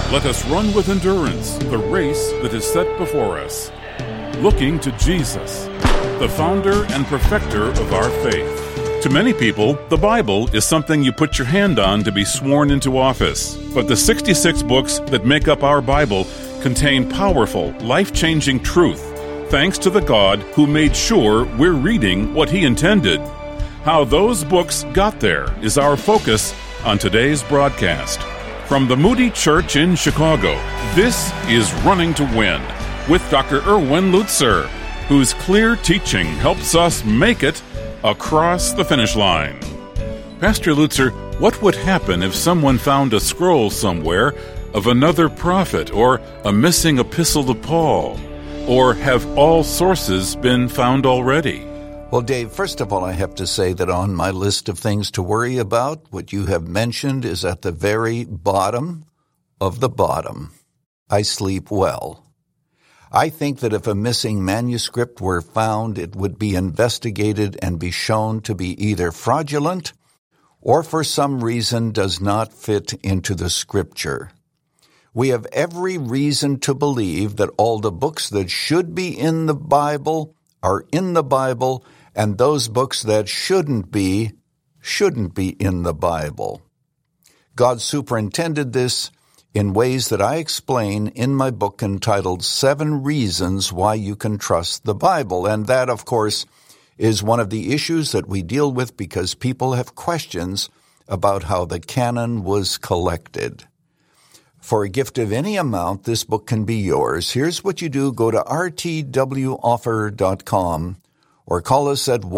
Let us run with endurance the race that is set before us, looking to Jesus, the founder and perfecter of our faith. To many people, the Bible is something you put your hand on to be sworn into office. But the 66 books that make up our Bible contain powerful, life-changing truth, thanks to the God who made sure we're reading what He intended. How those books got there is our focus on today's broadcast. From the Moody Church in Chicago, this is Running to Win with Dr. Erwin Lutzer, whose clear teaching helps us make it across the finish line. Pastor Lutzer, what would happen if someone found a scroll somewhere of another prophet or a missing epistle to Paul? Or have all sources been found already? Well, Dave, first of all, I have to say that on my list of things to worry about, what you have mentioned is at the very bottom of the bottom. I sleep well. I think that if a missing manuscript were found, it would be investigated and be shown to be either fraudulent or for some reason does not fit into the Scripture. We have every reason to believe that all the books that should be in the Bible are in the Bible, and those books that shouldn't be in the Bible. God superintended this in ways that I explain in my book entitled 7 Reasons Why You Can Trust the Bible. And that, of course, is one of the issues that we deal with because people have questions about how the canon was collected. For a gift of any amount, this book can be yours. Here's what you do. Go to rtwoffer.com or call us at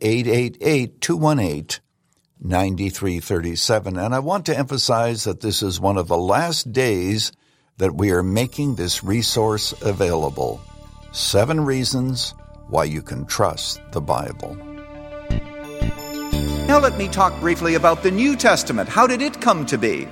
1-888-218-9337. And I want to emphasize that this is one of the last days that we are making this resource available. 7 reasons why you can trust the Bible. Now let me talk briefly about the New Testament. How did it come to be?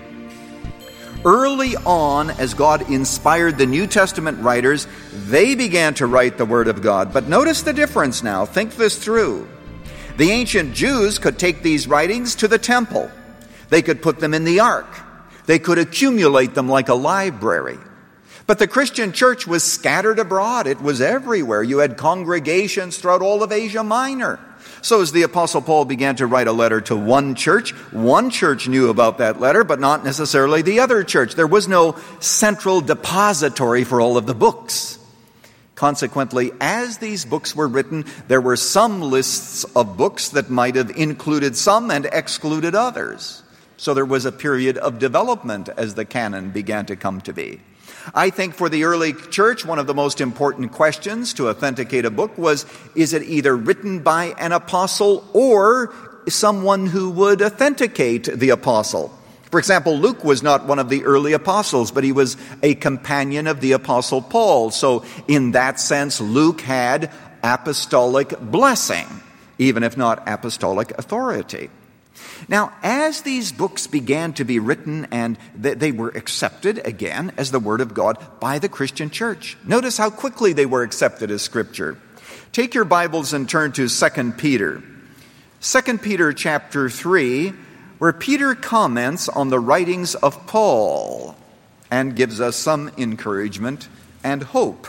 Early on, as God inspired the New Testament writers, they began to write the Word of God. But notice the difference now. Think this through. The ancient Jews could take these writings to the temple. They could put them in the ark. They could accumulate them like a library. But the Christian church was scattered abroad. It was everywhere. You had congregations throughout all of Asia Minor. So as the Apostle Paul began to write a letter to one church knew about that letter, but not necessarily the other church. There was no central depository for all of the books. Consequently, as these books were written, there were some lists of books that might have included some and excluded others. So there was a period of development as the canon began to come to be. I think for the early church, one of the most important questions to authenticate a book was, is it either written by an apostle or someone who would authenticate the apostle? For example, Luke was not one of the early apostles, but he was a companion of the Apostle Paul. So in that sense, Luke had apostolic blessing, even if not apostolic authority. Now, as these books began to be written and they were accepted, again, as the Word of God by the Christian church. Notice how quickly they were accepted as Scripture. Take your Bibles and turn to 2 Peter. 2 Peter chapter 3, where Peter comments on the writings of Paul and gives us some encouragement and hope.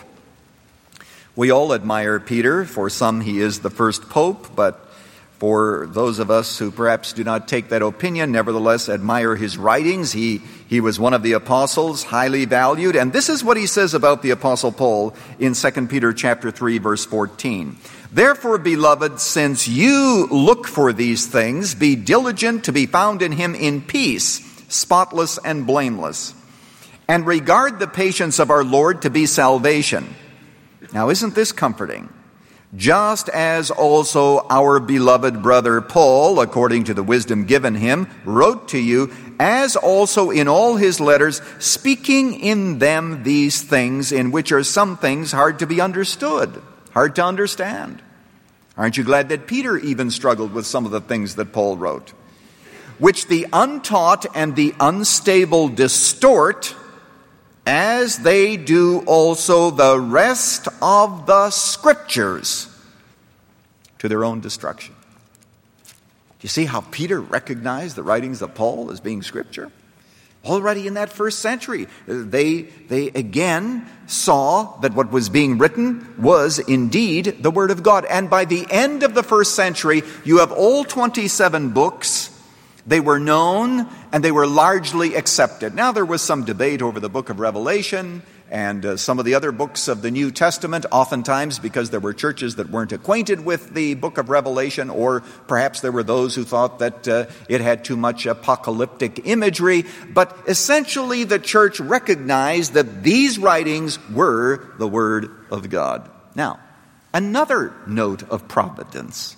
We all admire Peter. For some, he is the first pope, but for those of us who perhaps do not take that opinion, nevertheless admire his writings, he was one of the apostles, highly valued. And this is what he says about the Apostle Paul in 2 Peter chapter 3, verse 14. Therefore, beloved, since you look for these things, be diligent to be found in him in peace, spotless and blameless, and regard the patience of our Lord to be salvation. Now, isn't this comforting? Just as also our beloved brother Paul, according to the wisdom given him, wrote to you, as also in all his letters, speaking in them these things, in which are some things hard to be understood, hard to understand. Aren't you glad that Peter even struggled with some of the things that Paul wrote? Which the untaught and the unstable distort, as they do also the rest of the Scriptures, to their own destruction. Do you see how Peter recognized the writings of Paul as being Scripture? Already in that first century, they again saw that what was being written was indeed the Word of God. And by the end of the first century, you have all 27 books. They were known and they were largely accepted. Now there was some debate over the book of Revelation and some of the other books of the New Testament, oftentimes because there were churches that weren't acquainted with the book of Revelation, or perhaps there were those who thought that it had too much apocalyptic imagery. But essentially the church recognized that these writings were the Word of God. Now, another note of providence.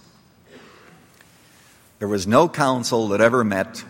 There was no council that ever met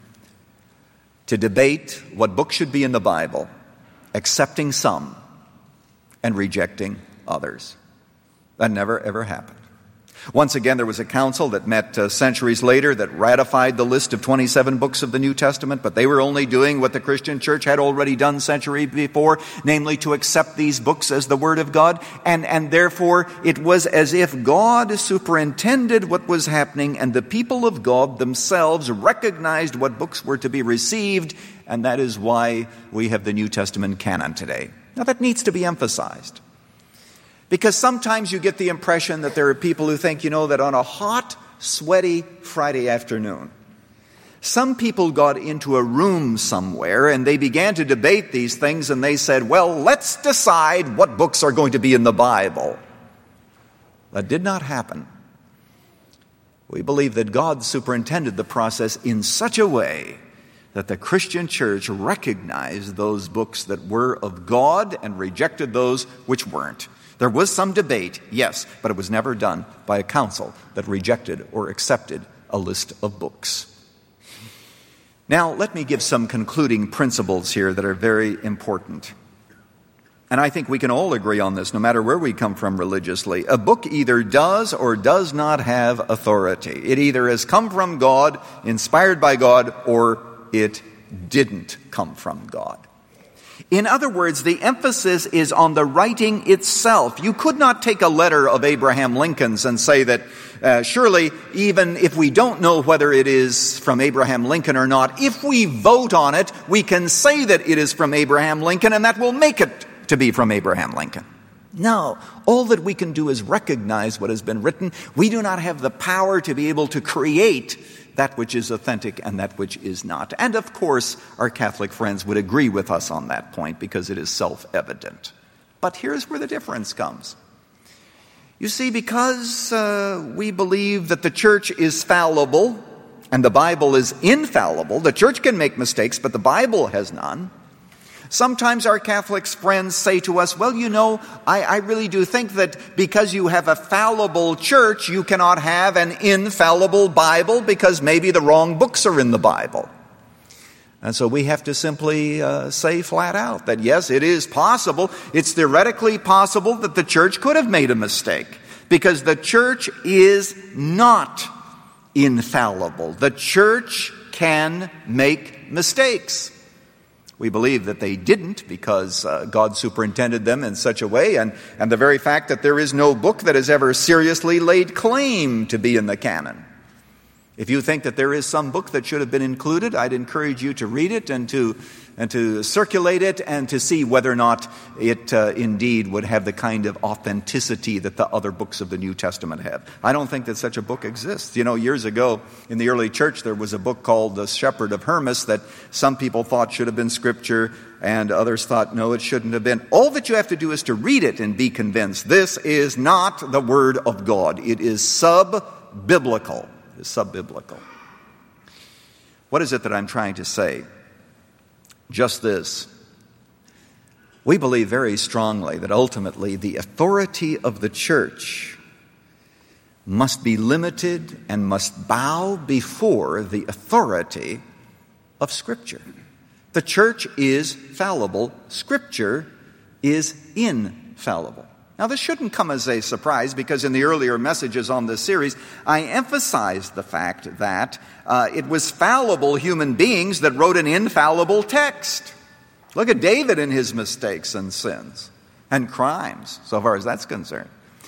to debate what book should be in the Bible, accepting some and rejecting others. That never, ever happened. Once again, there was a council that met centuries later that ratified the list of 27 books of the New Testament, but they were only doing what the Christian church had already done centuries before, namely to accept these books as the Word of God, and therefore it was as if God superintended what was happening, and the people of God themselves recognized what books were to be received, and that is why we have the New Testament canon today. Now that needs to be emphasized. Because sometimes you get the impression that there are people who think, that on a hot, sweaty Friday afternoon, some people got into a room somewhere and they began to debate these things and they said, well, let's decide what books are going to be in the Bible. That did not happen. We believe that God superintended the process in such a way that the Christian church recognized those books that were of God and rejected those which weren't. There was some debate, yes, but it was never done by a council that rejected or accepted a list of books. Now, let me give some concluding principles here that are very important. And I think we can all agree on this, no matter where we come from religiously. A book either does or does not have authority. It either has come from God, inspired by God, or it didn't come from God. In other words, the emphasis is on the writing itself. You could not take a letter of Abraham Lincoln's and say that surely even if we don't know whether it is from Abraham Lincoln or not, if we vote on it, we can say that it is from Abraham Lincoln and that will make it to be from Abraham Lincoln. No, all that we can do is recognize what has been written. We do not have the power to be able to create that which is authentic and that which is not. And of course, our Catholic friends would agree with us on that point because it is self-evident. But here's where the difference comes. You see, because we believe that the church is fallible and the Bible is infallible, the church can make mistakes, but the Bible has none. Sometimes our Catholic friends say to us, well, I really do think that because you have a fallible church, you cannot have an infallible Bible because maybe the wrong books are in the Bible. And so we have to simply say flat out that yes, it is possible. It's theoretically possible that the church could have made a mistake because the church is not infallible. The church can make mistakes. We believe that they didn't because God superintended them in such a way, and the very fact that there is no book that has ever seriously laid claim to be in the canon. If you think that there is some book that should have been included, I'd encourage you to read it and to circulate it and to see whether or not it indeed would have the kind of authenticity that the other books of the New Testament have. I don't think that such a book exists. Years ago in the early church there was a book called The Shepherd of Hermas that some people thought should have been Scripture and others thought no, it shouldn't have been. All that you have to do is to read it and be convinced. This is not the Word of God. It is sub-biblical. Is sub-biblical. What is it that I'm trying to say? Just this. We believe very strongly that ultimately the authority of the church must be limited and must bow before the authority of Scripture. The church is fallible. Scripture is infallible. Now, this shouldn't come as a surprise because in the earlier messages on this series, I emphasized the fact that it was fallible human beings that wrote an infallible text. Look at David and his mistakes and sins and crimes, so far as that's concerned.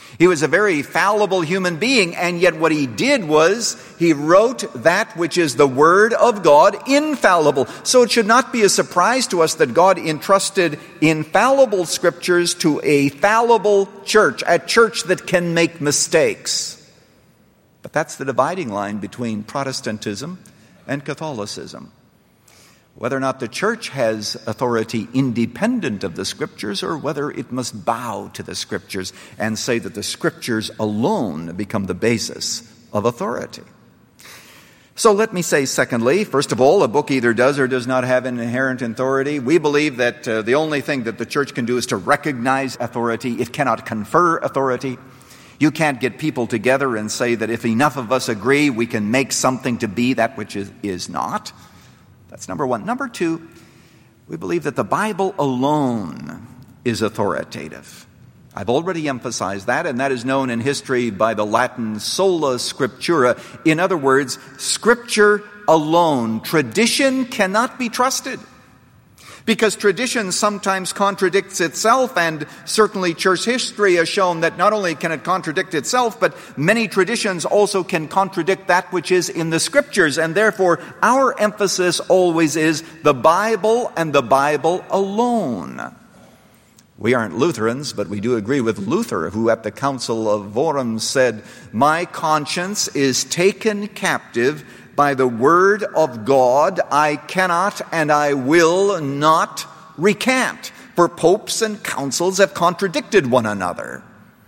He was a very fallible human being, and yet what he did was he wrote that which is the Word of God infallible. So it should not be a surprise to us that God entrusted infallible scriptures to a fallible church, a church that can make mistakes. But that's the dividing line between Protestantism and Catholicism. Whether or not the church has authority independent of the Scriptures, or whether it must bow to the Scriptures and say that the Scriptures alone become the basis of authority. So let me say, secondly, first of all, a book either does or does not have an inherent authority. We believe that the only thing that the church can do is to recognize authority. It cannot confer authority. You can't get people together and say that if enough of us agree, we can make something to be that which is not. That's number one. Number two, we believe that the Bible alone is authoritative. I've already emphasized that, and that is known in history by the Latin sola scriptura. In other words, Scripture alone. Tradition cannot be trusted, because tradition sometimes contradicts itself, and certainly church history has shown that not only can it contradict itself, but many traditions also can contradict that which is in the Scriptures, and therefore our emphasis always is the Bible and the Bible alone. We aren't Lutherans, but we do agree with Luther, who at the Council of Worms said, "My conscience is taken captive by the word of God. I cannot and I will not recant, for popes and councils have contradicted one another."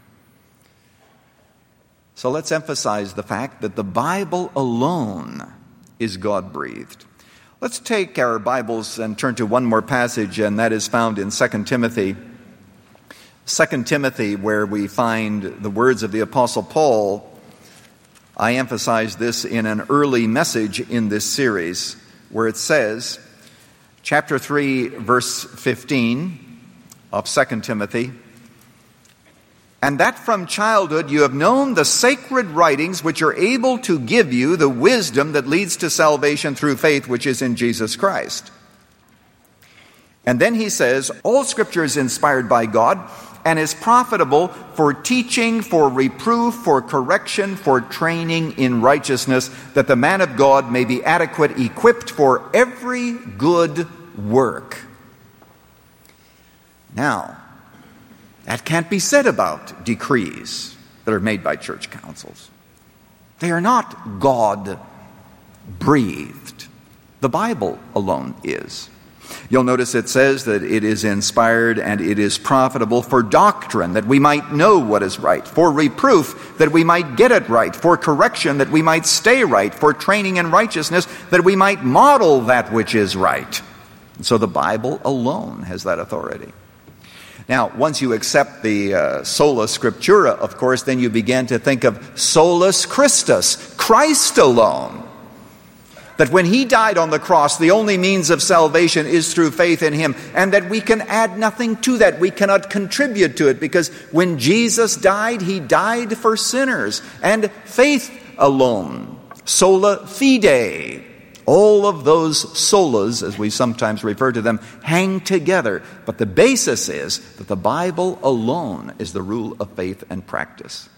So let's emphasize the fact that the Bible alone is God-breathed. Let's take our Bibles and turn to one more passage, and that is found in 2 Timothy. 2 Timothy, where we find the words of the Apostle Paul. I emphasized this in an early message in this series, where it says, chapter 3, verse 15 of 2 Timothy, "And that from childhood you have known the sacred writings, which are able to give you the wisdom that leads to salvation through faith, which is in Jesus Christ." And then he says, "All Scripture is inspired by God and is profitable for teaching, for reproof, for correction, for training in righteousness, that the man of God may be adequate, equipped for every good work." Now, that can't be said about decrees that are made by church councils. They are not God-breathed. The Bible alone is. You'll notice it says that it is inspired and it is profitable for doctrine, that we might know what is right, for reproof, that we might get it right, for correction, that we might stay right, for training in righteousness, that we might model that which is right. And so the Bible alone has that authority. Now, once you accept the sola scriptura, of course, then you begin to think of solus Christus, Christ alone. That when He died on the cross, the only means of salvation is through faith in Him, and that we can add nothing to that. We cannot contribute to it, because when Jesus died, He died for sinners, and faith alone, sola fide. All of those solas, as we sometimes refer to them, hang together. But the basis is that the Bible alone is the rule of faith and practice.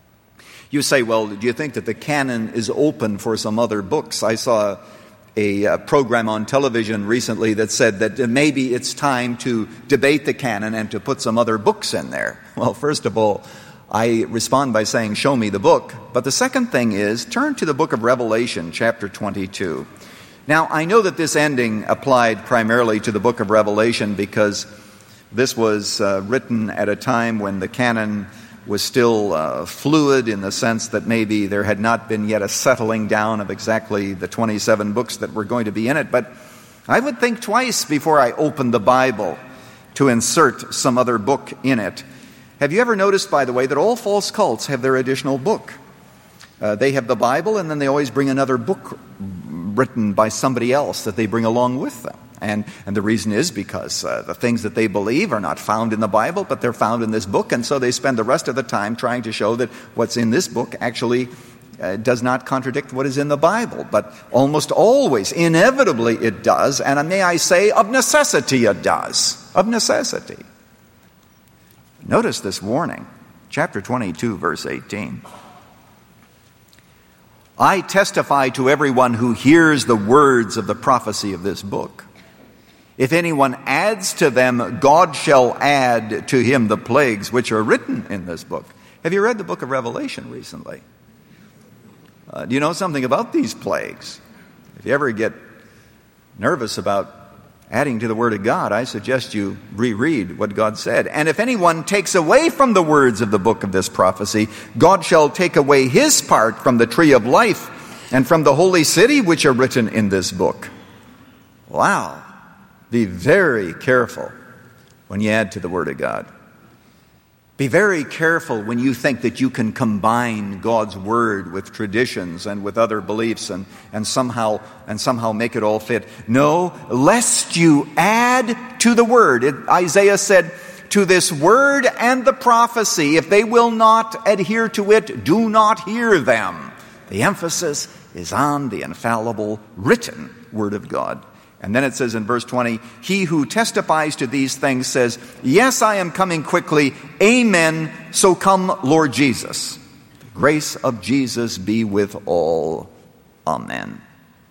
You say, well, do you think that the canon is open for some other books? I saw a program on television recently that said that maybe it's time to debate the canon and to put some other books in there. Well, first of all, I respond by saying, show me the book. But the second thing is, turn to the book of Revelation, chapter 22. Now, I know that this ending applied primarily to the book of Revelation because this was written at a time when the canon was still fluid, in the sense that maybe there had not been yet a settling down of exactly the 27 books that were going to be in it. But I would think twice before I opened the Bible to insert some other book in it. Have you ever noticed, by the way, that all false cults have their additional book? They have the Bible, and then they always bring another book written by somebody else that they bring along with them. And the reason is because the things that they believe are not found in the Bible, but they're found in this book, and so they spend the rest of the time trying to show that what's in this book actually does not contradict what is in the Bible. But almost always, inevitably it does, and may I say, of necessity it does. Of necessity. Notice this warning. Chapter 22, verse 18. I testify to everyone who hears the words of the prophecy of this book. If anyone adds to them, God shall add to him the plagues which are written in this book. Have you read the book of Revelation recently? Do you know something about these plagues? If you ever get nervous about adding to the Word of God, I suggest you reread what God said. And if anyone takes away from the words of the book of this prophecy, God shall take away his part from the tree of life and from the holy city which are written in this book. Wow. Be very careful when you add to the Word of God. Be very careful when you think that you can combine God's Word with traditions and with other beliefs and somehow make it all fit. No, lest you add to the Word. Isaiah said, to this Word and the prophecy, if they will not adhere to it, do not hear them. The emphasis is on the infallible written Word of God. And then it says in verse 20, he who testifies to these things says, yes, I am coming quickly. Amen. So come, Lord Jesus. The grace of Jesus be with all. Amen.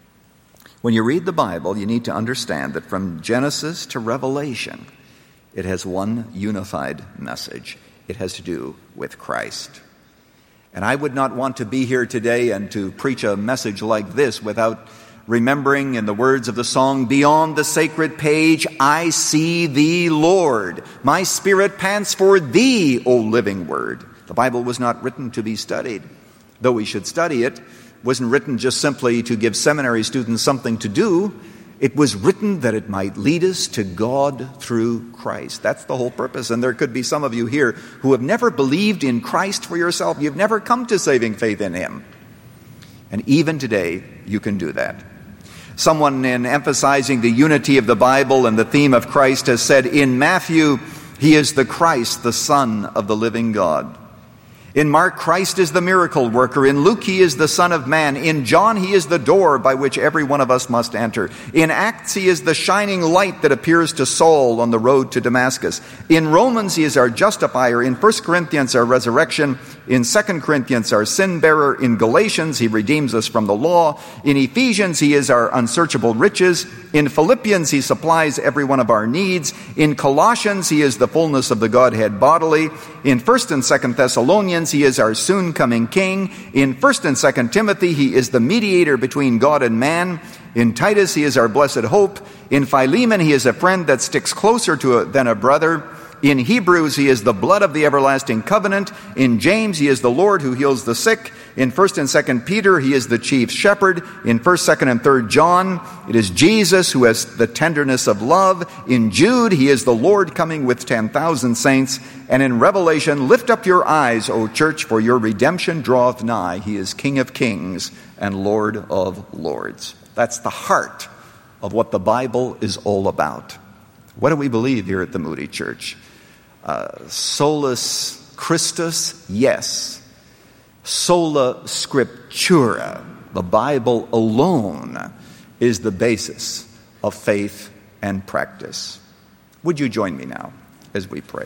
When you read the Bible, you need to understand that from Genesis to Revelation, it has one unified message. It has to do with Christ. And I would not want to be here today and to preach a message like this without remembering in the words of the song, beyond the sacred page, I see thee, Lord. My spirit pants for thee, O living word. The Bible was not written to be studied, though we should study it. It wasn't written just simply to give seminary students something to do. It was written that it might lead us to God through Christ. That's the whole purpose. And there could be some of you here who have never believed in Christ for yourself. You've never come to saving faith in Him. And even today, you can do that. Someone, in emphasizing the unity of the Bible and the theme of Christ, has said, in Matthew, He is the Christ, the Son of the living God. In Mark, Christ is the miracle worker. In Luke, He is the Son of Man. In John, He is the door by which every one of us must enter. In Acts, He is the shining light that appears to Saul on the road to Damascus. In Romans, He is our justifier. In 1 Corinthians, our resurrection. In 2 Corinthians, our sin bearer. In Galatians, He redeems us from the law. In Ephesians, He is our unsearchable riches. In Philippians, He supplies every one of our needs. In Colossians, He is the fullness of the Godhead bodily. In 1 and 2 Thessalonians, He is our soon-coming King. In 1 and 2 Timothy, He is the mediator between God and man. In Titus, He is our blessed hope. In Philemon, He is a friend that sticks closer than a brother. In Hebrews, He is the blood of the everlasting covenant. In James, He is the Lord who heals the sick. In 1 and 2 Peter, He is the chief shepherd. In 1, 2, and 3 John, it is Jesus who has the tenderness of love. In Jude, He is the Lord coming with 10,000 saints. And in Revelation, lift up your eyes, O church, for your redemption draweth nigh. He is King of kings and Lord of lords. That's the heart of what the Bible is all about. What do we believe here at the Moody Church? Solus Christus, yes. Sola Scriptura, the Bible alone, is the basis of faith and practice. Would you join me now as we pray?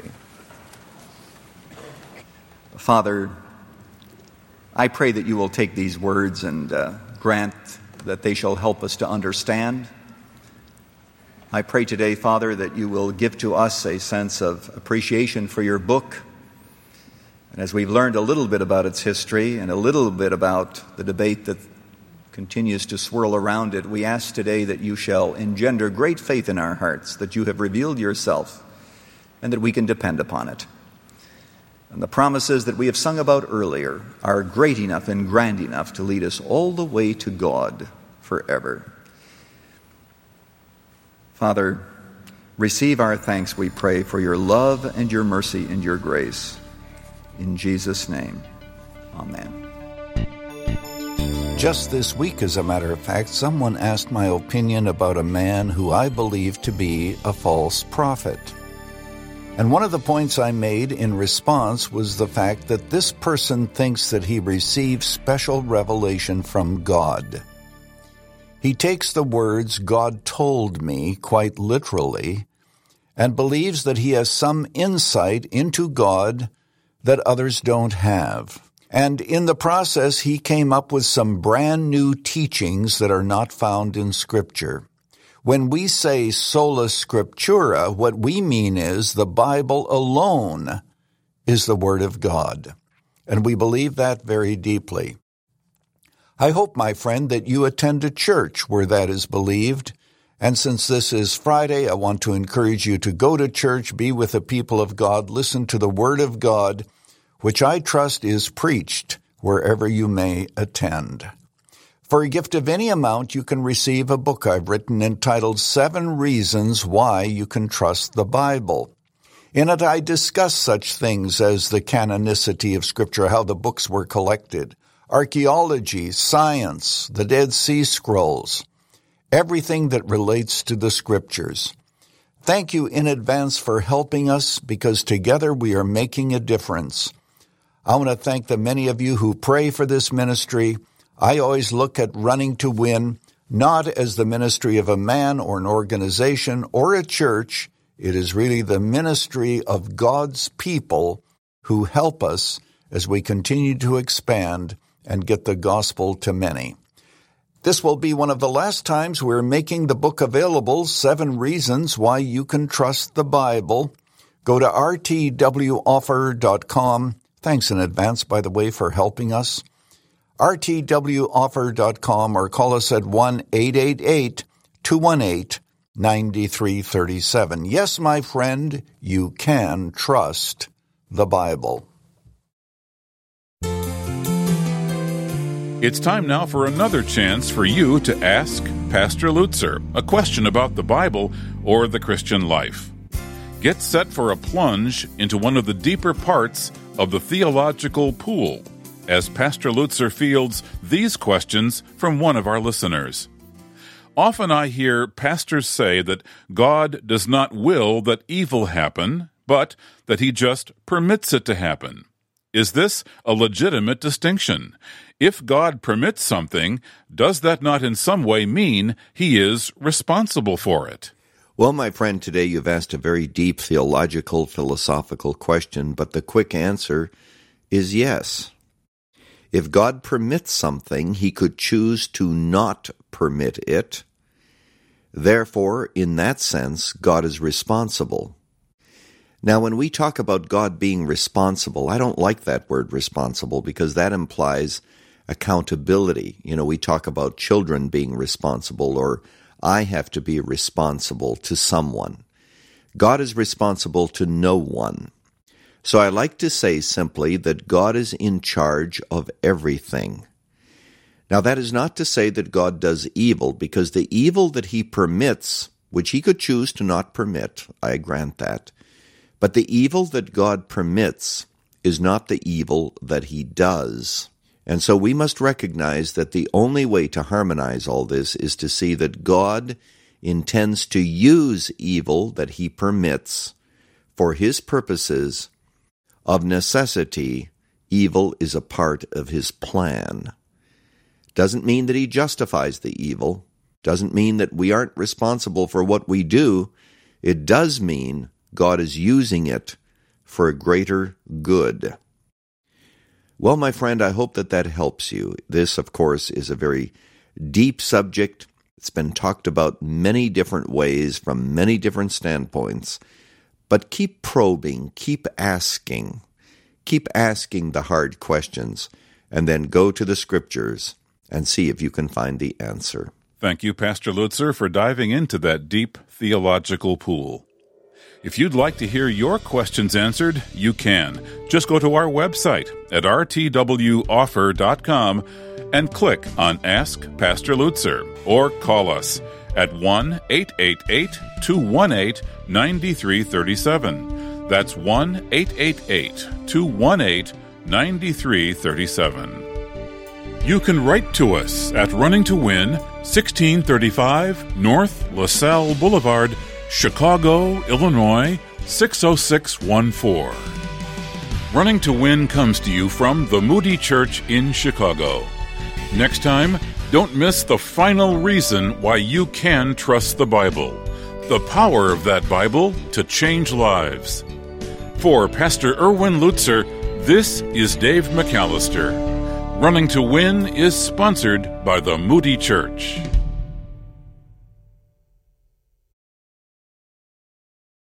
Father, I pray that you will take these words and grant that they shall help us to understand. I pray today, Father, that you will give to us a sense of appreciation for your book. And as we've learned a little bit about its history and a little bit about the debate that continues to swirl around it, we ask today that you shall engender great faith in our hearts, that you have revealed yourself, and that we can depend upon it. And the promises that we have sung about earlier are great enough and grand enough to lead us all the way to God forever. Father, receive our thanks, we pray, for your love and your mercy and your grace. In Jesus' name, amen. Just this week, as a matter of fact, someone asked my opinion about a man who I believe to be a false prophet. And one of the points I made in response was the fact that this person thinks that he received special revelation from God. He takes the words "God told me" quite literally and believes that he has some insight into God that others don't have. And in the process, he came up with some brand new teachings that are not found in Scripture. When we say sola scriptura, what we mean is the Bible alone is the Word of God. And we believe that very deeply. I hope, my friend, that you attend a church where that is believed. And since this is Friday, I want to encourage you to go to church, be with the people of God, listen to the Word of God, which I trust is preached wherever you may attend. For a gift of any amount, you can receive a book I've written entitled 7 Reasons Why You Can Trust the Bible. In it, I discuss such things as the canonicity of Scripture, how the books were collected, archaeology, science, the Dead Sea Scrolls, everything that relates to the Scriptures. Thank you in advance for helping us, because together we are making a difference. I want to thank the many of you who pray for this ministry. I always look at Running to Win not as the ministry of a man or an organization or a church. It is really the ministry of God's people who help us as we continue to expand and get the gospel to many. This will be one of the last times we're making the book available, 7 Reasons Why You Can Trust the Bible. Go to rtwoffer.com. Thanks in advance, by the way, for helping us. rtwoffer.com, or call us at 1-888-218-9337. Yes, my friend, you can trust the Bible. It's time now for another chance for you to ask Pastor Lutzer a question about the Bible or the Christian life. Get set for a plunge into one of the deeper parts of the theological pool as Pastor Lutzer fields these questions from one of our listeners. Often I hear pastors say that God does not will that evil happen, but that he just permits it to happen. Is this a legitimate distinction? If God permits something, does that not in some way mean he is responsible for it? Well, my friend, today you've asked a very deep theological, philosophical question, but the quick answer is yes. If God permits something, he could choose to not permit it. Therefore, in that sense, God is responsible. Now, when we talk about God being responsible, I don't like that word responsible because that implies accountability. We talk about children being responsible, or I have to be responsible to someone. God is responsible to no one. So I like to say simply that God is in charge of everything. Now, that is not to say that God does evil, because the evil that he permits, which he could choose to not permit, I grant that, but the evil that God permits is not the evil that he does. And so we must recognize that the only way to harmonize all this is to see that God intends to use evil that he permits for his purposes. Of necessity, evil is a part of his plan. Doesn't mean that he justifies the evil. Doesn't mean that we aren't responsible for what we do. It does mean God is using it for a greater good. Well, my friend, I hope that helps you. This, of course, is a very deep subject. It's been talked about many different ways from many different standpoints. But keep probing, keep asking the hard questions, and then go to the Scriptures and see if you can find the answer. Thank you, Pastor Lutzer, for diving into that deep theological pool. If you'd like to hear your questions answered, you can. Just go to our website at rtwoffer.com and click on Ask Pastor Lutzer, or call us at 1-888-218-9337. That's 1-888-218-9337. You can write to us at Running to Win, 1635 North LaSalle Boulevard, Chicago, Illinois, 60614. Running to Win comes to you from the Moody Church in Chicago. Next time, don't miss the final reason why you can trust the Bible. The power of that Bible to change lives. For Pastor Erwin Lutzer, This is Dave McAllister. Running to Win is sponsored by the Moody Church.